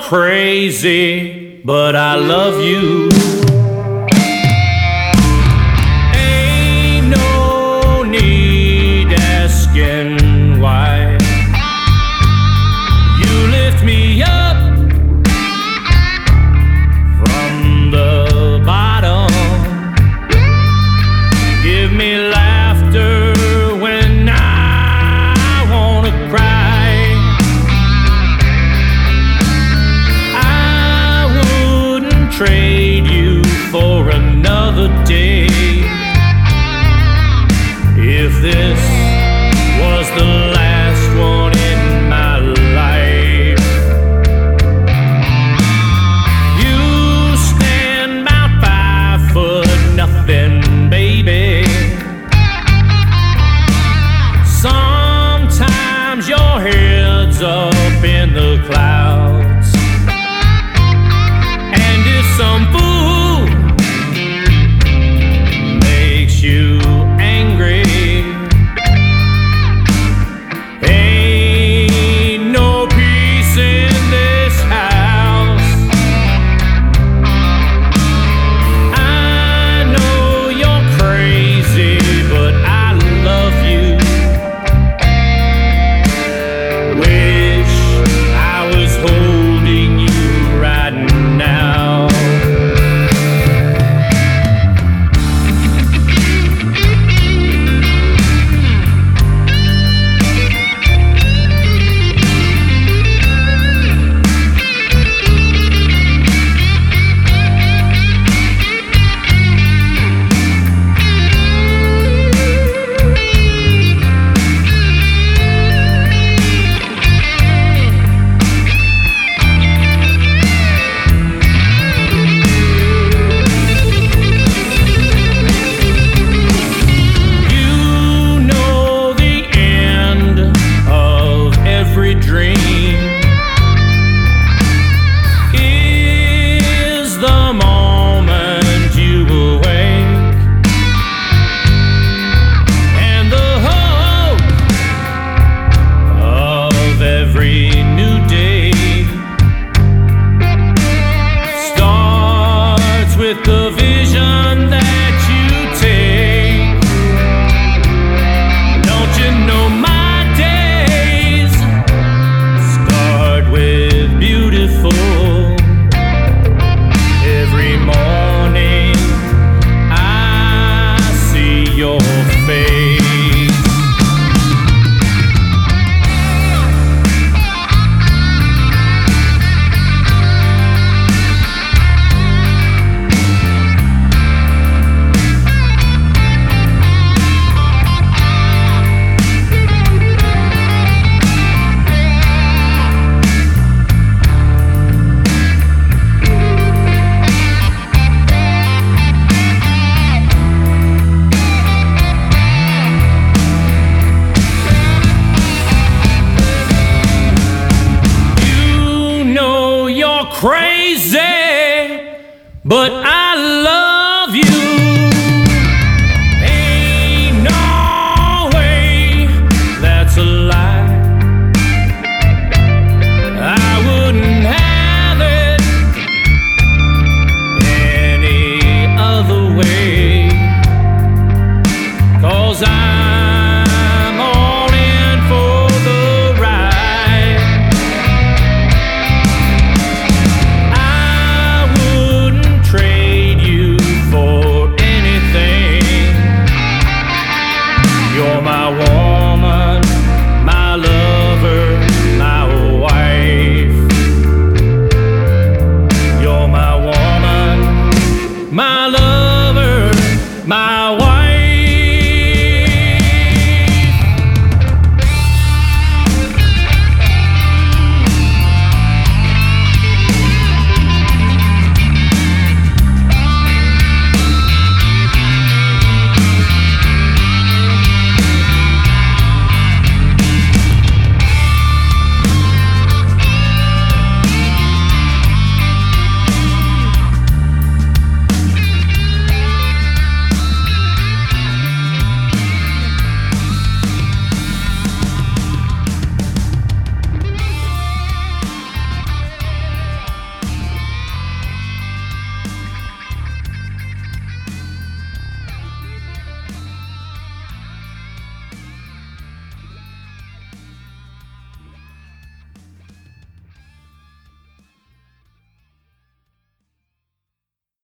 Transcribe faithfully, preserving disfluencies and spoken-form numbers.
crazy, but I love you. Ain't no need asking why. You lift me up from the bottom. Give me laughter when I wanna cry. I wouldn't trade you for another day if this was the last one in my life. You stand about five foot nothing, baby. Sometimes your head's up in the clouds, and if some fool makes you angry, ain't no peace in this house. I know you're crazy, but I love you. Wish I was holding you right now. You know the end of every dream is the moment you awake, and the hope of every new day starts with the vision that you take. Don't you know my days start with beautiful? Every morning I see your face. You know you're crazy, but I love you.